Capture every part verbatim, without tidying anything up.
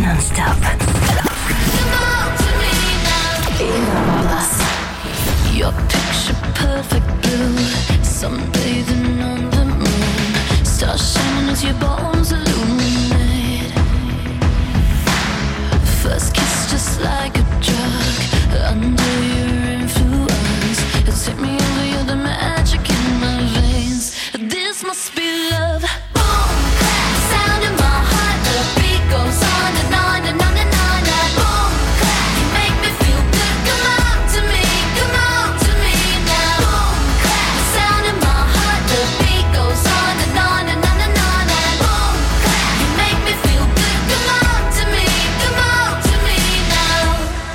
non-stop. Your picture perfect blue, sunbathing on the moon, stars shining as your bones illuminate. First kiss just like a drug, under your influence, you take me over, you're the magic in my veins. This must be love. Boom, clap, sound in my heart, the beat goes on and on and on and on. And boom, clap, you make me feel good. Come on to me, come on to me now. Boom, clap, sound in my heart, the beat goes on and on and on and on. And boom, clap, you make me feel good. Come on to me, come on to me now.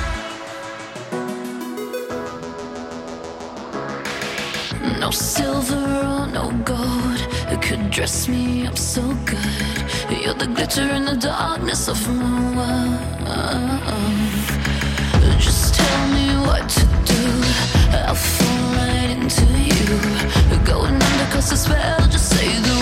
No silver or no gold could dress me up so good. You're the glitter in the darkness of my world. Just tell me what to do, I'll fall right into you. Going under 'cause the spell, just say the